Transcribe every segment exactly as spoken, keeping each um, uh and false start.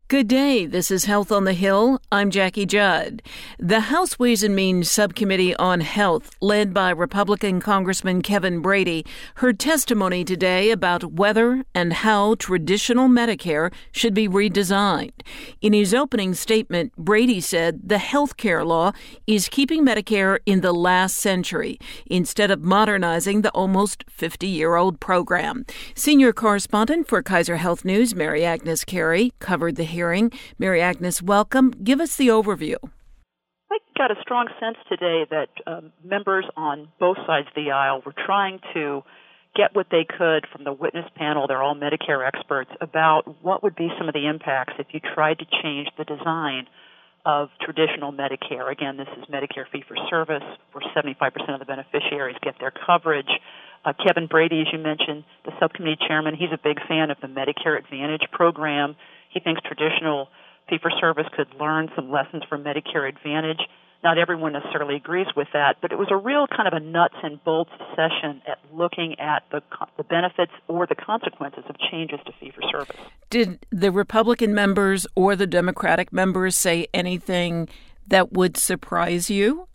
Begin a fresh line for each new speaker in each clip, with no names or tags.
Good day. This is Health on the Hill. I'm Jackie Judd. The House Ways and Means Subcommittee on Health, led by Republican Congressman Kevin Brady, heard testimony today about whether and how traditional Medicare should be redesigned. In his opening statement, Brady said the health care law is keeping Medicare in the last century instead of modernizing the almost fifty-year-old program. Senior correspondent for Kaiser Health News, Mary Agnes Carey, covered the hearing. Mary Agnes, welcome. Give us the overview.
I got a strong sense today that um, members on both sides of the aisle were trying to get what they could from the witness panel. They're all Medicare experts about what would be some of the impacts if you tried to change the design of traditional Medicare. Again, this is Medicare fee-for-service, where seventy-five percent of the beneficiaries get their coverage. Uh, Kevin Brady, as you mentioned, the subcommittee chairman, he's a big fan of the Medicare Advantage program. He thinks traditional fee-for-service could learn some lessons from Medicare Advantage. Not everyone necessarily agrees with that, but it was a real kind of a nuts and bolts session at looking at the the benefits or the consequences of changes to fee-for-service.
Did the Republican members or the Democratic members say anything that would surprise you?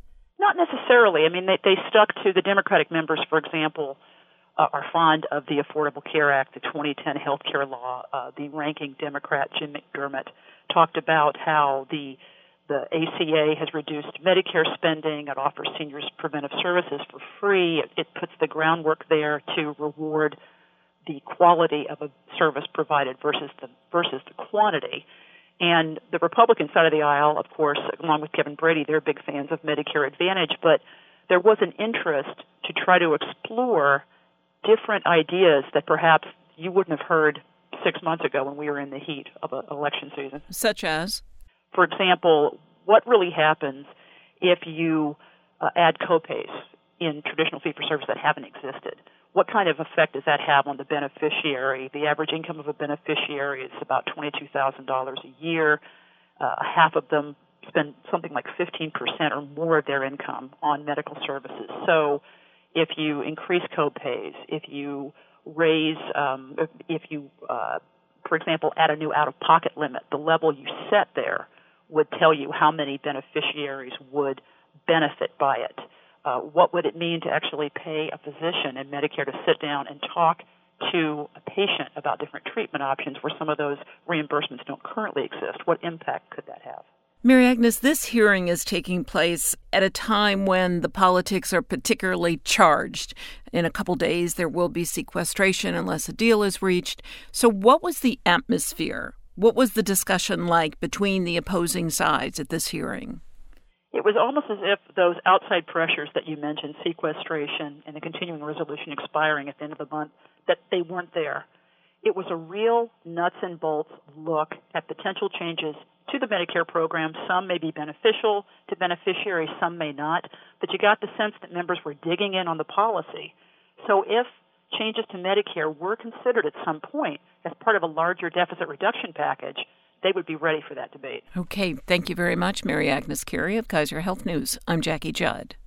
Not necessarily. I mean, they, they stuck to the Democratic members, for example, uh, are fond of the Affordable Care Act, the twenty ten health care law. Uh, the ranking Democrat, Jim McDermott, talked about how the The A C A has reduced Medicare spending. It offers seniors preventive services for free. It, it puts the groundwork there to reward the quality of a service provided versus the versus the quantity. And the Republican side of the aisle, of course, along with Kevin Brady, they're big fans of Medicare Advantage, but there was an interest to try to explore different ideas that perhaps you wouldn't have heard six months ago when we were in the heat of an election season.
Such as?
For example, what really happens if you uh, add copays in traditional fee-for-service that haven't existed? What kind of effect does that have on the beneficiary? The average income of a beneficiary is about twenty-two thousand dollars a year. Uh, half of them spend something like fifteen percent or more of their income on medical services. So if you increase copays, if you raise, um, if, if you, uh, for example, add a new out-of-pocket limit, the level you set there would tell you how many beneficiaries would benefit by it. Uh, what would it mean to actually pay a physician in Medicare to sit down and talk to a patient about different treatment options where some of those reimbursements don't currently exist? What impact could that have?
Mary Agnes, this hearing is taking place at a time when the politics are particularly charged. In a couple days, there will be sequestration unless a deal is reached. So what was the atmosphere? What was the discussion like between the opposing sides at this hearing?
It was almost as if those outside pressures that you mentioned, sequestration and the continuing resolution expiring at the end of the month, that they weren't there. It was a real nuts and bolts look at potential changes to the Medicare program. Some may be beneficial to beneficiaries, some may not, but you got the sense that members were digging in on the policy. So if changes to Medicare were considered at some point as part of a larger deficit reduction package, they would be ready for that debate.
Okay, thank you very much, Mary Agnes Carey of Kaiser Health News. I'm Jackie Judd.